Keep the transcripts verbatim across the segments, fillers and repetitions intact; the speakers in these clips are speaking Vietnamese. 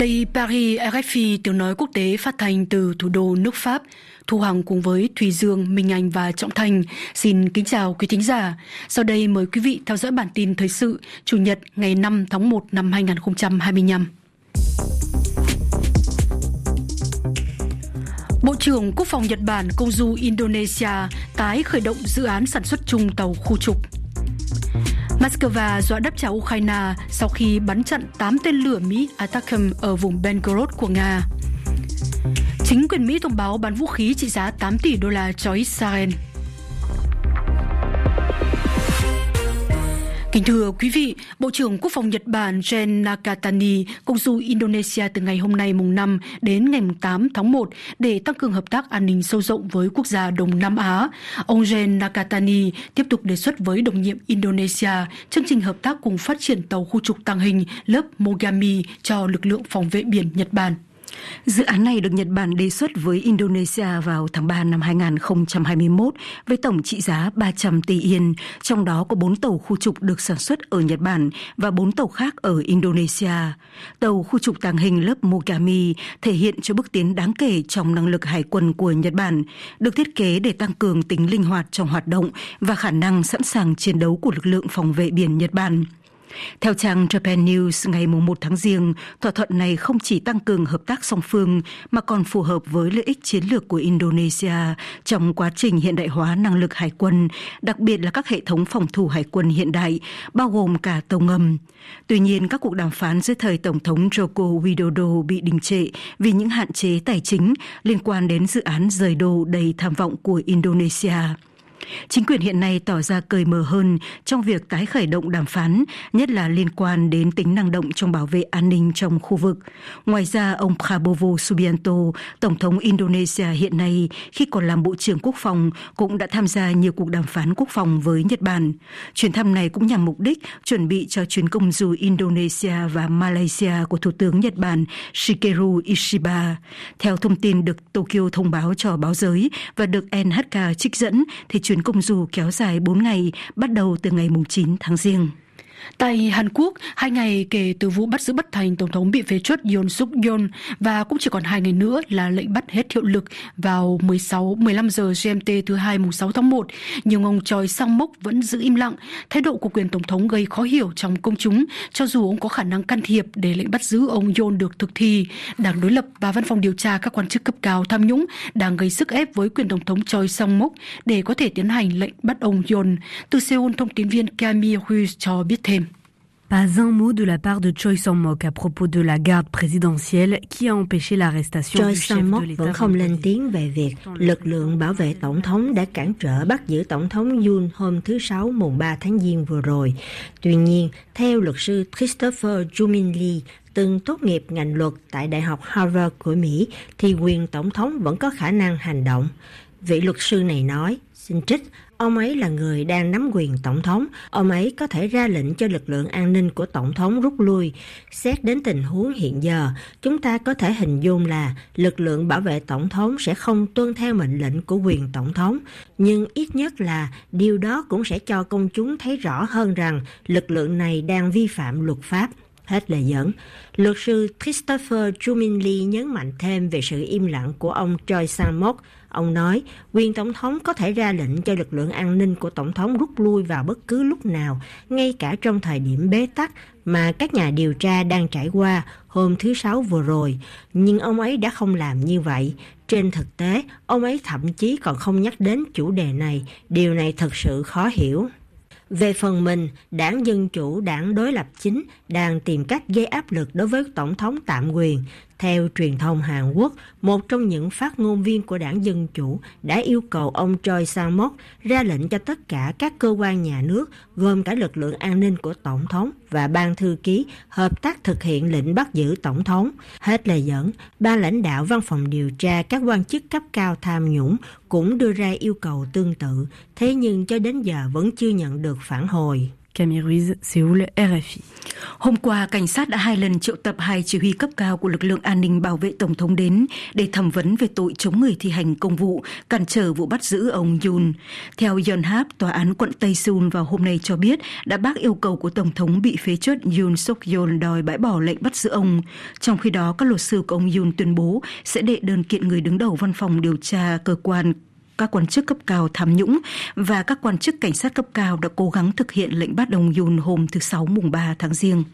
Đây Paris, rờ ép pê, tiếng nói quốc tế phát thanh từ thủ đô nước Pháp. Thu Hằng cùng với Thùy Dương, Minh Anh và Trọng Thành xin kính chào quý thính giả. Sau đây mời quý vị theo dõi bản tin thời sự Chủ nhật ngày năm tháng một năm hai nghìn không trăm hai mươi lăm. Bộ trưởng Quốc phòng Nhật Bản Kozu Indonesia tái khởi động dự án sản xuất chung tàu khu trục. Moscow dọa đáp trả Ukraine sau khi bắn chặn tám tên lửa Mỹ Atacms ở vùng Belgorod của Nga. Chính quyền Mỹ thông báo bán vũ khí trị giá tám tỷ đô la cho Israel. Kính thưa quý vị, Bộ trưởng Quốc phòng Nhật Bản Gen Nakatani công du Indonesia từ ngày hôm nay mùng năm đến ngày mùng tám tháng một để tăng cường hợp tác an ninh sâu rộng với quốc gia Đông Nam Á. Ông Gen Nakatani tiếp tục đề xuất với đồng nhiệm Indonesia chương trình hợp tác cùng phát triển tàu khu trục tàng hình lớp Mogami cho lực lượng phòng vệ biển Nhật Bản. Dự án này được Nhật Bản đề xuất với Indonesia vào tháng ba năm hai nghìn không trăm hai mươi mốt với tổng trị giá ba trăm tỷ yên, trong đó có bốn tàu khu trục được sản xuất ở Nhật Bản và bốn tàu khác ở Indonesia. Tàu khu trục tàng hình lớp Mogami thể hiện cho bước tiến đáng kể trong năng lực hải quân của Nhật Bản, được thiết kế để tăng cường tính linh hoạt trong hoạt động và khả năng sẵn sàng chiến đấu của lực lượng phòng vệ biển Nhật Bản. Theo trang Japan News ngày một tháng Giêng, thỏa thuận này không chỉ tăng cường hợp tác song phương mà còn phù hợp với lợi ích chiến lược của Indonesia trong quá trình hiện đại hóa năng lực hải quân, đặc biệt là các hệ thống phòng thủ hải quân hiện đại, bao gồm cả tàu ngầm. Tuy nhiên, các cuộc đàm phán dưới thời Tổng thống Joko Widodo bị đình trệ vì những hạn chế tài chính liên quan đến dự án rời đô đầy tham vọng của Indonesia. Chính quyền hiện nay tỏ ra cởi mở hơn trong việc tái khởi động đàm phán, nhất là liên quan đến tính năng động trong bảo vệ an ninh trong khu vực. Ngoài ra, ông Prabowo Subianto, Tổng thống Indonesia hiện nay, khi còn làm Bộ trưởng Quốc phòng, cũng đã tham gia nhiều cuộc đàm phán quốc phòng với Nhật Bản. Chuyến thăm này cũng nhằm mục đích chuẩn bị cho chuyến công du Indonesia và Malaysia của Thủ tướng Nhật Bản Shigeru Ishiba. Theo thông tin được Tokyo thông báo cho báo giới và được en hát ca trích dẫn, thì chuyến công du kéo dài bốn ngày, bắt đầu từ ngày chín tháng Giêng. Tại Hàn Quốc, hai ngày kể từ vụ bắt giữ bất thành Tổng thống bị phế truất Yoon suk yeol và cũng chỉ còn hai ngày nữa là lệnh bắt hết hiệu lực vào mười sáu, mười lăm giờ giê em tê thứ hai mùng sáu tháng một. Nhưng ông Choi Sang-mok vẫn giữ im lặng. Thái độ của quyền Tổng thống gây khó hiểu trong công chúng, cho dù ông có khả năng can thiệp để lệnh bắt giữ ông Yoon được thực thi. Đảng đối lập và văn phòng điều tra các quan chức cấp cao tham nhũng đang gây sức ép với quyền Tổng thống Choi Sang-mok để có thể tiến hành lệnh bắt ông Yoon. Từ Seoul, thông tin viên Kami Hughes cho biết thêm. Pas un mot de la part de Choi Sang-mok à propos de la garde présidentielle qui a empêché l'arrestation Choi du chef Sang-mok de l'État. vẫn không lên tiếng về việc lực lượng bảo vệ tổng thống đã cản trở bắt giữ tổng thống Yoon hôm thứ Sáu mùng ba tháng Giêng vừa rồi. Tuy nhiên, theo luật sư Christopher Jumin Lee, từng tốt nghiệp ngành luật tại Đại học Harvard của Mỹ, thì quyền tổng thống vẫn có khả năng hành động. Vị luật sư này nói, xin trích, ông ấy là người đang nắm quyền tổng thống, ông ấy có thể ra lệnh cho lực lượng an ninh của tổng thống rút lui. Xét đến tình huống hiện giờ, chúng ta có thể hình dung là lực lượng bảo vệ tổng thống sẽ không tuân theo mệnh lệnh của quyền tổng thống, nhưng ít nhất là điều đó cũng sẽ cho công chúng thấy rõ hơn rằng lực lượng này đang vi phạm luật pháp. Hết lời dẫn. Luật sư Christopher Jumin Lee nhấn mạnh thêm về sự im lặng của ông Choi Sang-mok. Ông nói, quyền tổng thống có thể ra lệnh cho lực lượng an ninh của tổng thống rút lui vào bất cứ lúc nào, ngay cả trong thời điểm bế tắc mà các nhà điều tra đang trải qua hôm thứ Sáu vừa rồi. Nhưng ông ấy đã không làm như vậy. Trên thực tế, ông ấy thậm chí còn không nhắc đến chủ đề này. Điều này thật sự khó hiểu. Về phần mình, đảng Dân Chủ, đảng đối lập chính, đang tìm cách gây áp lực đối với Tổng thống tạm quyền. Theo truyền thông Hàn Quốc, một trong những phát ngôn viên của đảng Dân Chủ đã yêu cầu ông Choi Sang-mok ra lệnh cho tất cả các cơ quan nhà nước, gồm cả lực lượng an ninh của Tổng thống và ban thư ký, hợp tác thực hiện lệnh bắt giữ Tổng thống. Hết lời dẫn, ban lãnh đạo văn phòng điều tra các quan chức cấp cao tham nhũng cũng đưa ra yêu cầu tương tự, thế nhưng cho đến giờ vẫn chưa nhận được phản hồi. Camille Ruiz, Séoul, R F I. Hôm qua, cảnh sát đã hai lần triệu tập hai chỉ huy cấp cao của lực lượng an ninh bảo vệ Tổng thống đến để thẩm vấn về tội chống người thi hành công vụ, cản trở vụ bắt giữ ông Yoon. Theo Yonhap, tòa án quận Tây Seoul vào hôm nay cho biết đã bác yêu cầu của Tổng thống bị phế truất Yoon suk yeol đòi bãi bỏ lệnh bắt giữ ông. Trong khi đó, các luật sư của ông Yoon tuyên bố sẽ đệ đơn kiện người đứng đầu văn phòng điều tra cơ quan các quan chức cấp cao tham nhũng và các quan chức cảnh sát cấp cao đã cố gắng thực hiện lệnh bắt ông Yoon hôm thứ Sáu mùng ba tháng Giêng.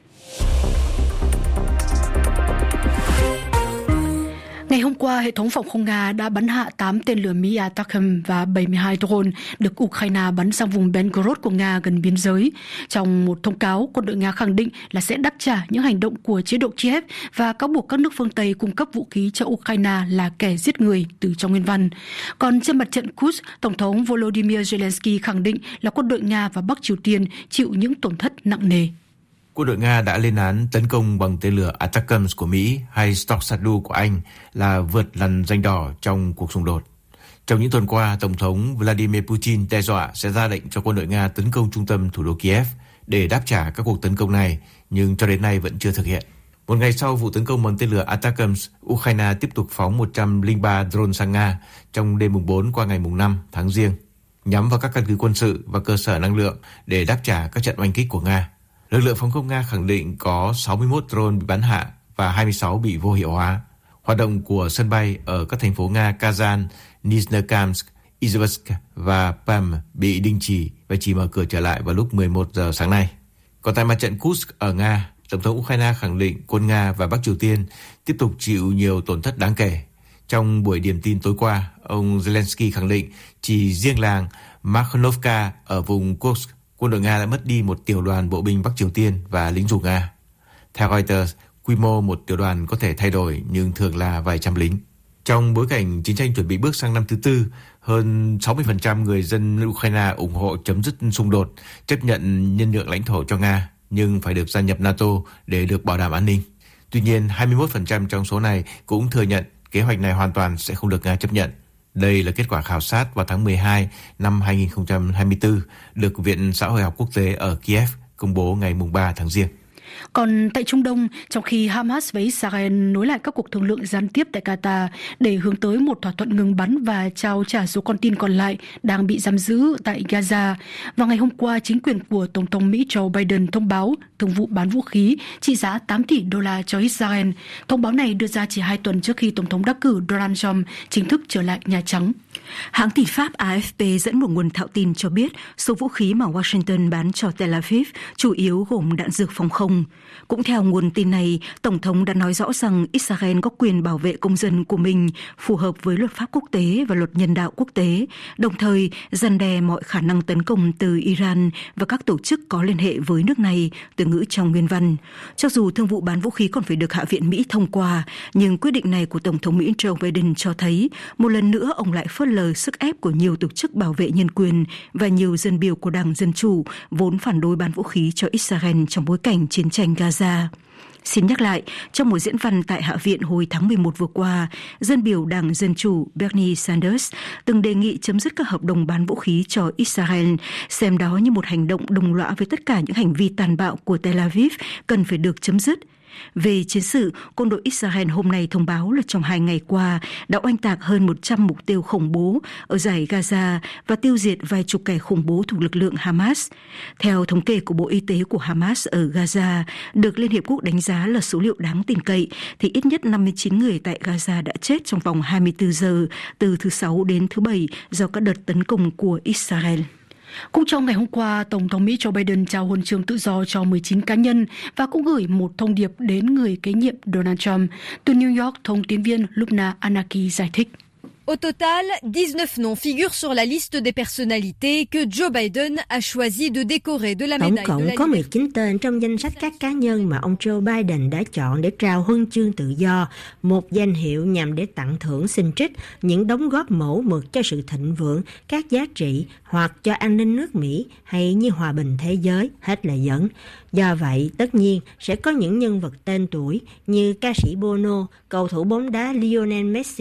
Ngày hôm qua, hệ thống phòng không Nga đã bắn hạ tám tên lửa Mỹ Atakam và bảy mươi hai drone được Ukraine bắn sang vùng Belgorod của Nga gần biên giới. Trong một thông cáo, quân đội Nga khẳng định là sẽ đáp trả những hành động của chế độ Kiev và cáo buộc các nước phương Tây cung cấp vũ khí cho Ukraine là kẻ giết người từ trong nguyên văn. Còn trên mặt trận Kursk, Tổng thống Volodymyr Zelensky khẳng định là quân đội Nga và Bắc Triều Tiên chịu những tổn thất nặng nề. Quân đội Nga đã lên án tấn công bằng tên lửa Atakams của Mỹ hay Storsadu của Anh là vượt lằn ranh đỏ trong cuộc xung đột. Trong những tuần qua, Tổng thống Vladimir Putin đe dọa sẽ ra lệnh cho quân đội Nga tấn công trung tâm thủ đô Kiev để đáp trả các cuộc tấn công này, nhưng cho đến nay vẫn chưa thực hiện. Một ngày sau vụ tấn công bằng tên lửa Atakams, Ukraine tiếp tục phóng một trăm lẻ ba drone sang Nga trong đêm mùng bốn qua ngày mùng năm tháng Giêng, nhắm vào các căn cứ quân sự và cơ sở năng lượng để đáp trả các trận oanh kích của Nga. Lực lượng phòng không Nga khẳng định có sáu mươi mốt drone bị bắn hạ và hai mươi sáu bị vô hiệu hóa. Hoạt động của sân bay ở các thành phố Nga Kazan, Nizhnekamsk, Izhevsk và Pam bị đình chỉ và chỉ mở cửa trở lại vào lúc mười một giờ sáng nay. Còn tại mặt trận Kursk ở Nga, Tổng thống Ukraine khẳng định quân Nga và Bắc Triều Tiên tiếp tục chịu nhiều tổn thất đáng kể. Trong buổi điểm tin tối qua, ông Zelensky khẳng định chỉ riêng làng Makhanovka ở vùng Kursk, quân đội Nga đã mất đi một tiểu đoàn bộ binh Bắc Triều Tiên và lính dù Nga. Theo Reuters, quy mô một tiểu đoàn có thể thay đổi nhưng thường là vài trăm lính. Trong bối cảnh chiến tranh chuẩn bị bước sang năm thứ tư, hơn sáu mươi phần trăm người dân Ukraine ủng hộ chấm dứt xung đột, chấp nhận nhân nhượng lãnh thổ cho Nga, nhưng phải được gia nhập NATO để được bảo đảm an ninh. Tuy nhiên, hai mươi mốt phần trăm trong số này cũng thừa nhận kế hoạch này hoàn toàn sẽ không được Nga chấp nhận. Đây là kết quả khảo sát vào tháng mười hai năm hai nghìn không trăm hai mươi tư được Viện Xã hội học quốc tế ở Kiev công bố ngày mùng ba tháng Giêng. Còn tại Trung Đông, trong khi Hamas và Israel nối lại các cuộc thương lượng gián tiếp tại Qatar để hướng tới một thỏa thuận ngừng bắn và trao trả số con tin còn lại đang bị giam giữ tại Gaza, vào ngày hôm qua, chính quyền của Tổng thống Mỹ Joe Biden thông báo thương vụ bán vũ khí trị giá tám tỷ đô la cho Israel. Thông báo này đưa ra chỉ hai tuần trước khi Tổng thống đắc cử Donald Trump chính thức trở lại Nhà Trắng. Hãng tin Pháp A F P dẫn một nguồn thạo tin cho biết số vũ khí mà Washington bán cho Tel Aviv chủ yếu gồm đạn dược phòng không. Cũng theo nguồn tin này, Tổng thống đã nói rõ rằng Israel có quyền bảo vệ công dân của mình phù hợp với luật pháp quốc tế và luật nhân đạo quốc tế, đồng thời răn đe mọi khả năng tấn công từ Iran và các tổ chức có liên hệ với nước này, từ ngữ trong nguyên văn. Cho dù thương vụ bán vũ khí còn phải được Hạ viện Mỹ thông qua, nhưng quyết định này của Tổng thống Mỹ Joe Biden cho thấy một lần nữa ông lại phớt lờ sức ép của nhiều tổ chức bảo vệ nhân quyền và nhiều dân biểu của Đảng Dân Chủ vốn phản đối bán vũ khí cho Israel trong bối cảnh chiến tranh Gaza. Xin nhắc lại, trong một diễn văn tại Hạ viện hồi tháng mười một vừa qua, dân biểu Đảng Dân Chủ Bernie Sanders từng đề nghị chấm dứt các hợp đồng bán vũ khí cho Israel, xem đó như một hành động đồng lõa với tất cả những hành vi tàn bạo của Tel Aviv cần phải được chấm dứt. Về chiến sự, quân đội Israel hôm nay thông báo là trong hai ngày qua đã oanh tạc hơn một trăm mục tiêu khủng bố ở dải Gaza và tiêu diệt vài chục kẻ khủng bố thuộc lực lượng Hamas. Theo thống kê của Bộ Y tế của Hamas ở Gaza, được Liên Hiệp Quốc đánh giá là số liệu đáng tin cậy, thì ít nhất năm mươi chín người tại Gaza đã chết trong vòng hai mươi tư giờ từ thứ Sáu đến thứ Bảy do các đợt tấn công của Israel. Cũng trong ngày hôm qua, Tổng thống Mỹ Joe Biden trao huân chương tự do cho mười chín cá nhân và cũng gửi một thông điệp đến người kế nhiệm Donald Trump. Từ New York, thông tín viên Lubna Anaki giải thích. Au total, dix-neuf noms figurent sur la liste des personnalités que Joe Biden a choisi de décorer de la médaille de la Tổng cộng có mười chín tên trong danh sách các cá nhân mà ông Joe Biden đã chọn để trao huân chương tự do, một danh hiệu nhằm để tặng thưởng xin trích những đóng góp mẫu mực cho sự thịnh vượng, các giá trị hoặc cho an ninh nước Mỹ hay như hòa bình thế giới, hết lời dẫn. Do vậy, tất nhiên sẽ có những nhân vật tên tuổi như ca sĩ Bono, cầu thủ bóng đá Lionel Messi,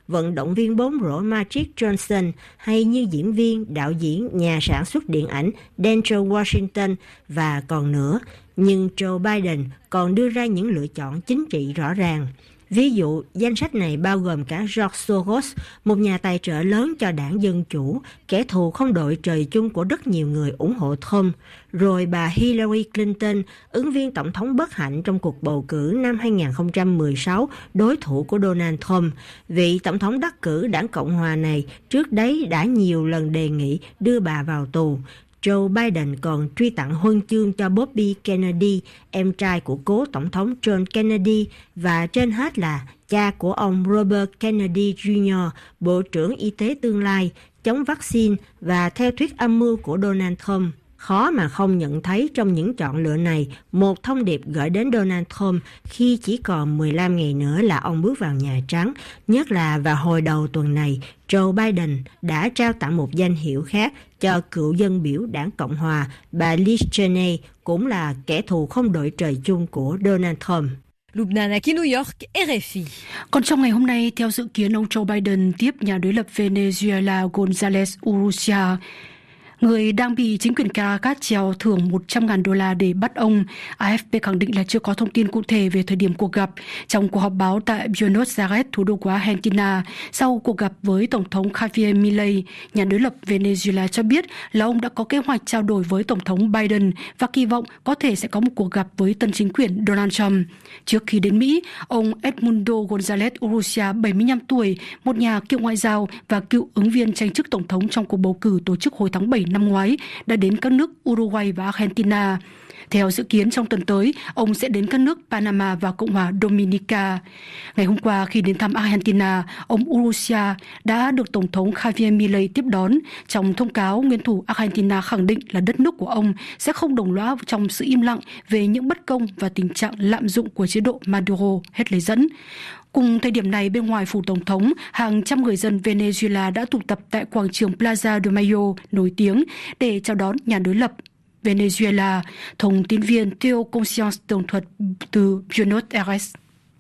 vận động viên bóng rổ Magic Johnson hay như diễn viên, đạo diễn, nhà sản xuất điện ảnh Denzel Washington và còn nữa. Nhưng Joe Biden còn đưa ra những lựa chọn chính trị rõ ràng. Ví dụ, danh sách này bao gồm cả George Soros, một nhà tài trợ lớn cho đảng Dân Chủ, kẻ thù không đội trời chung của rất nhiều người ủng hộ Trump. Rồi bà Hillary Clinton, ứng viên tổng thống bất hạnh trong cuộc bầu cử năm hai không một sáu, đối thủ của Donald Trump. Vị tổng thống đắc cử đảng Cộng Hòa này trước đấy đã nhiều lần đề nghị đưa bà vào tù. Joe Biden còn truy tặng huân chương cho Bobby Kennedy, em trai của cố tổng thống John Kennedy, và trên hết là cha của ông Robert Kennedy Junior, Bộ trưởng Y tế tương lai, chống vaccine và theo thuyết âm mưu của Donald Trump. Khó mà không nhận thấy trong những chọn lựa này một thông điệp gửi đến Donald Trump khi chỉ còn mười lăm ngày nữa là ông bước vào Nhà Trắng. Nhất là vào hồi đầu tuần này, Joe Biden đã trao tặng một danh hiệu khác cho cựu dân biểu đảng Cộng Hòa, bà Liz Cheney, cũng là kẻ thù không đội trời chung của Donald Trump. Lubna Naki, New York, R F I. Còn trong ngày hôm nay, theo dự kiến, ông Joe Biden tiếp nhà đối lập Venezuela González Urrutia, người đang bị chính quyền Caracas treo thưởng một trăm nghìn đô la để bắt ông. A F P khẳng định là chưa có thông tin cụ thể về thời điểm cuộc gặp. Trong cuộc họp báo tại Buenos Aires, thủ đô của Argentina, sau cuộc gặp với Tổng thống Javier Milei, nhà đối lập Venezuela cho biết là ông đã có kế hoạch trao đổi với Tổng thống Biden và kỳ vọng có thể sẽ có một cuộc gặp với tân chính quyền Donald Trump. Trước khi đến Mỹ, ông Edmundo González Urrutia, bảy mươi lăm tuổi, một nhà cựu ngoại giao và cựu ứng viên tranh chức Tổng thống trong cuộc bầu cử tổ chức hồi tháng bảy năm ngoái, đã đến các nước Uruguay và Argentina. Theo dự kiến trong tuần tới, ông sẽ đến các nước Panama và Cộng hòa Dominica. Ngày hôm qua khi đến thăm Argentina, ông Urrutia đã được Tổng thống Javier Milei tiếp đón. Trong thông cáo, nguyên thủ Argentina khẳng định là đất nước của ông sẽ không đồng lõa trong sự im lặng về những bất công và tình trạng lạm dụng của chế độ Maduro, hết lời dẫn. Cùng thời điểm này, bên ngoài phủ Tổng thống, hàng trăm người dân Venezuela đã tụ tập tại quảng trường Plaza de Mayo nổi tiếng để chào đón nhà đối lập Venezuela. Thông tin viên Theo Conscience tường thuật từ Buenos Aires.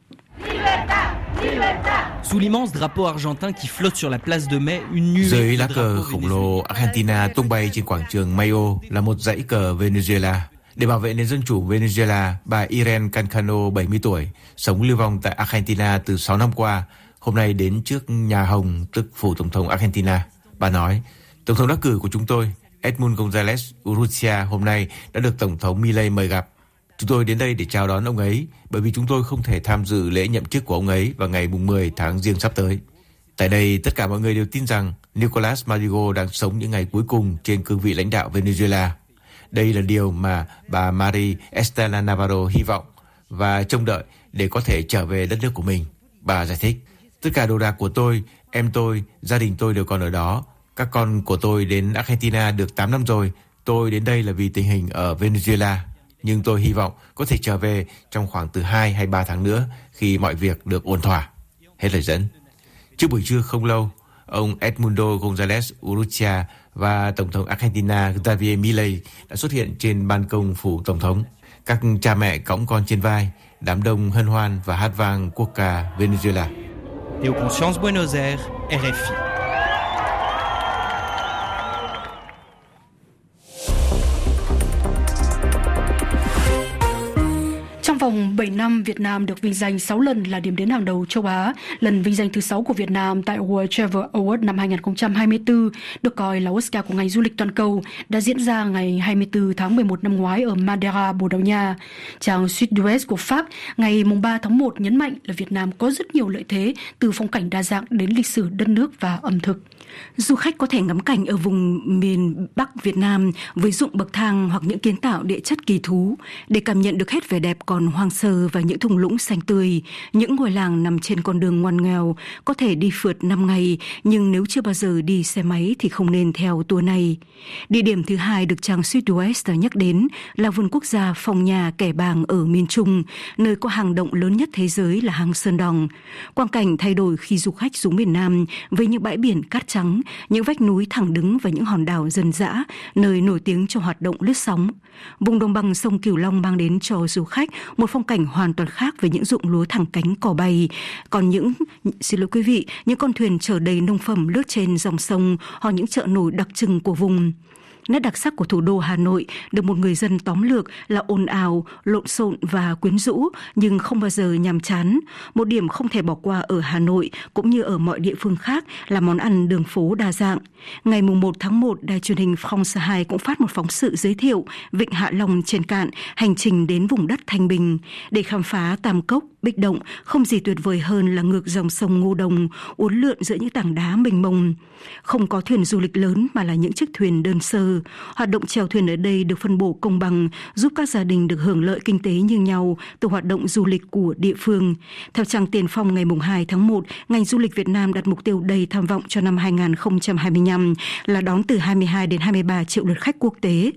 Sous l'immense drapeau argentin qui flotte sur la place de Mai, une nuée dưới lá cờ khổng lồ Argentina tung bay trên quảng trường Mayo là một dãy cờ Venezuela. Để bảo vệ nền dân chủ Venezuela, bà Irene Cancano, bảy mươi tuổi, sống lưu vong tại Argentina từ sáu năm qua, hôm nay đến trước Nhà Hồng, tức phủ Tổng thống Argentina. Bà nói, Tổng thống đắc cử của chúng tôi, Edmundo González Urrutia, hôm nay đã được Tổng thống Milei mời gặp. Chúng tôi đến đây để chào đón ông ấy, bởi vì chúng tôi không thể tham dự lễ nhậm chức của ông ấy vào ngày mười tháng Giêng sắp tới. Tại đây, tất cả mọi người đều tin rằng Nicolás Maduro đang sống những ngày cuối cùng trên cương vị lãnh đạo Venezuela. Đây là điều mà bà María Estela Navarro hy vọng và trông đợi để có thể trở về đất nước của mình. Bà giải thích, tất cả đồ đạc của tôi, em tôi, gia đình tôi đều còn ở đó. Các con của tôi đến Argentina được tám năm rồi. Tôi đến đây là vì tình hình ở Venezuela. Nhưng tôi hy vọng có thể trở về trong khoảng từ hai hay ba tháng nữa khi mọi việc được ổn thỏa. Hết lời dẫn. Trước buổi trưa không lâu, ông Edmundo González Urrutia và Tổng thống Argentina Javier Milei đã xuất hiện trên ban công phủ Tổng thống. Các cha mẹ cõng con trên vai, đám đông hân hoan và hát vang quốc ca Venezuela. Theo Conscience, Buenos Aires, R F I. Trong vòng bảy năm, Việt Nam được vinh danh sáu lần là điểm đến hàng đầu châu Á. Lần vinh danh thứ sáu của Việt Nam tại World Travel Award năm hai không hai tư, được coi là Oscar của ngành du lịch toàn cầu, đã diễn ra ngày hai mươi tư tháng mười một năm ngoái ở Madeira, Bồ Đào Nha. Trang Sud-Ouest của Pháp ngày ba tháng một nhấn mạnh là Việt Nam có rất nhiều lợi thế, từ phong cảnh đa dạng đến lịch sử đất nước và ẩm thực. Du khách có thể ngắm cảnh ở vùng miền Bắc Việt Nam với ruộng bậc thang hoặc những kiến tạo địa chất kỳ thú để cảm nhận được hết vẻ đẹp còn hoang sơ và những thung lũng xanh tươi. Những ngôi làng nằm trên con đường ngoằn nghèo có thể đi phượt năm ngày, nhưng nếu chưa bao giờ đi xe máy thì không nên theo tour này. Địa điểm thứ hai được trang Sud-Ouest nhắc đến là vườn quốc gia Phong Nha Kẻ Bàng ở miền Trung, nơi có hang động lớn nhất thế giới là hang Sơn Đòn. Quang cảnh thay đổi khi du khách xuống miền Nam với những bãi biển cát trắng, những vách núi thẳng đứng và những hòn đảo dân dã, nơi nổi tiếng cho hoạt động lướt sóng. Vùng đồng bằng sông Cửu Long mang đến cho du khách một phong cảnh cảnh hoàn toàn khác với những ruộng lúa thẳng cánh cỏ bay. Còn những, xin lỗi quý vị, những con thuyền chở đầy nông phẩm lướt trên dòng sông hoặc những chợ nổi đặc trưng của vùng. Nét đặc sắc của thủ đô Hà Nội được một người dân tóm lược là ồn ào, lộn xộn và quyến rũ nhưng không bao giờ nhàm chán. Một điểm không thể bỏ qua ở Hà Nội cũng như ở mọi địa phương khác là món ăn đường phố đa dạng. Ngày mùng một tháng một, đài truyền hình France hai cũng phát một phóng sự giới thiệu Vịnh Hạ Long trên cạn, hành trình đến vùng đất Thanh Bình. Để khám phá Tam Cốc, Bích Động, không gì tuyệt vời hơn là ngược dòng sông Ngô Đồng, uốn lượn giữa những tảng đá mênh mông. Không có thuyền du lịch lớn mà là những chiếc thuyền đơn sơ. Hoạt động chèo thuyền ở đây được phân bổ công bằng, giúp các gia đình được hưởng lợi kinh tế như nhau từ hoạt động du lịch của địa phương. Theo trang Tiền Phong ngày hai tháng một, ngành du lịch Việt Nam đặt mục tiêu đầy tham vọng cho năm hai không hai lăm là đón từ hai mươi hai đến hai mươi ba triệu lượt khách quốc tế.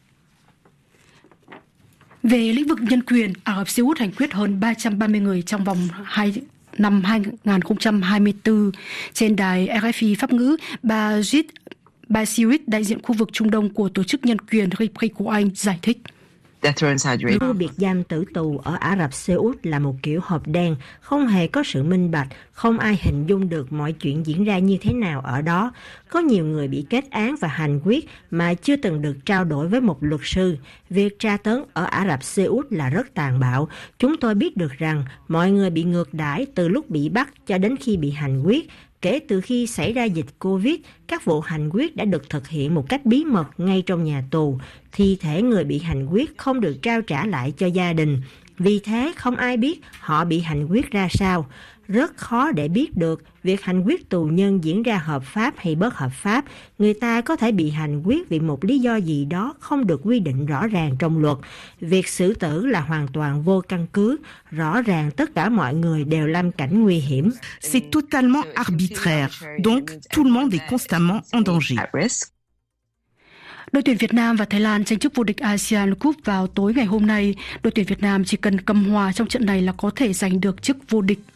Về lĩnh vực nhân quyền, Ả Rập Xê Út hành quyết hơn ba trăm ba mươi người trong vòng hai năm hai không hai tư. Trên đài rờ ép i Pháp ngữ, bà Jit Basirit, đại diện khu vực Trung Đông của Tổ chức Nhân quyền Ripri của Anh, giải thích. Khu biệt giam tử tù ở Ả Rập Xê Út là một kiểu hộp đen, không hề có sự minh bạch, không ai hình dung được mọi chuyện diễn ra như thế nào ở đó. Có nhiều người bị kết án và hành quyết mà chưa từng được trao đổi với một luật sư. Việc tra tấn ở Ả Rập Xê Út là rất tàn bạo. Chúng tôi biết được rằng mọi người bị ngược đãi từ lúc bị bắt cho đến khi bị hành quyết. Kể từ khi xảy ra dịch Covid, các vụ hành quyết đã được thực hiện một cách bí mật ngay trong nhà tù. Thi thể người bị hành quyết không được trao trả lại cho gia đình. Vì thế, không ai biết họ bị hành quyết ra sao. Rất khó để biết được việc hành quyết tù nhân diễn ra hợp pháp hay bất hợp pháp. Người ta có thể bị hành quyết vì một lý do gì đó không được quy định rõ ràng trong luật. Việc xử tử là hoàn toàn vô căn cứ. Rõ ràng tất cả mọi người đều lâm cảnh nguy hiểm. C'est totalement arbitraire. Donc, tout le monde est constamment en danger. Đội tuyển Việt Nam và Thái Lan tranh chức vô địch ASEAN Cup vào tối ngày hôm nay. Đội tuyển Việt Nam chỉ cần cầm hòa trong trận này là có thể giành được chức vô địch.